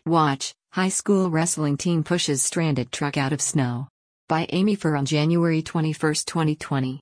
Watch, high school wrestling team pushes stranded truck out of snow. By Amy Furr on January 21, 2020.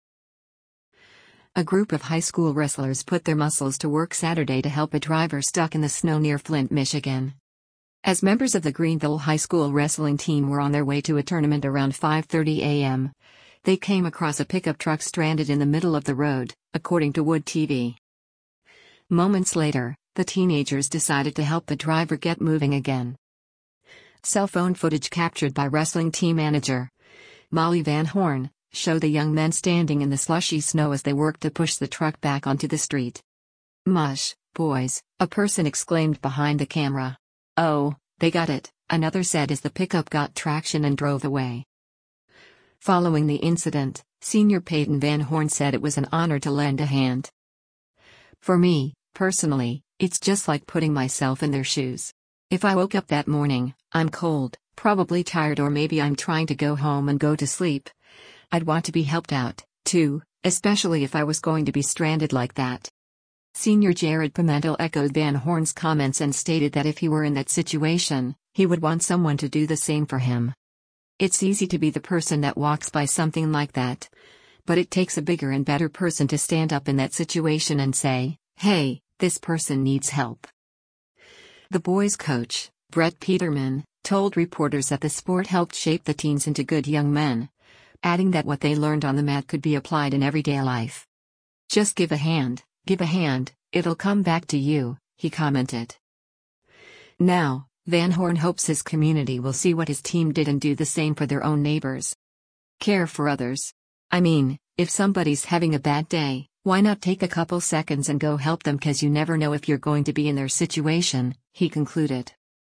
A group of high school wrestlers put their muscles to work Saturday to help a driver stuck in the snow near Flint, Michigan. As members of the Greenville High School wrestling team were on their way to a tournament around 5:30 a.m., they came across a pickup truck stranded in the middle of the road, according to Wood TV. Moments later, the teenagers decided to help the driver get moving again. Cell phone footage captured by wrestling team manager Molly Van Horn showed the young men standing in the slushy snow as they worked to push the truck back onto the street. "Mush, boys," a person exclaimed behind the camera. "Oh, they got it," another said as the pickup got traction and drove away. Following the incident, senior Peyton Van Horn said it was an honor to lend a hand. "For me, personally, it's just like putting myself in their shoes. If I woke up that morning, I'm cold, probably tired, or maybe I'm trying to go home and go to sleep. I'd want to be helped out, too, especially if I was going to be stranded like that." Senior Jared Pimentel echoed Van Horn's comments and stated that if he were in that situation, he would want someone to do the same for him. "It's easy to be the person that walks by something like that. But it takes a bigger and better person to stand up in that situation and say, hey, this person needs help." The boys' coach, Brett Peterman, told reporters that the sport helped shape the teens into good young men, adding that what they learned on the mat could be applied in everyday life. "Just give a hand, it'll come back to you," he commented. Now, Van Horn hopes his community will see what his team did and do the same for their own neighbors. Care for others. I mean, if somebody's having a bad day, why not take a couple seconds and go help them, 'cause you never know if you're going to be in their situation, he concluded.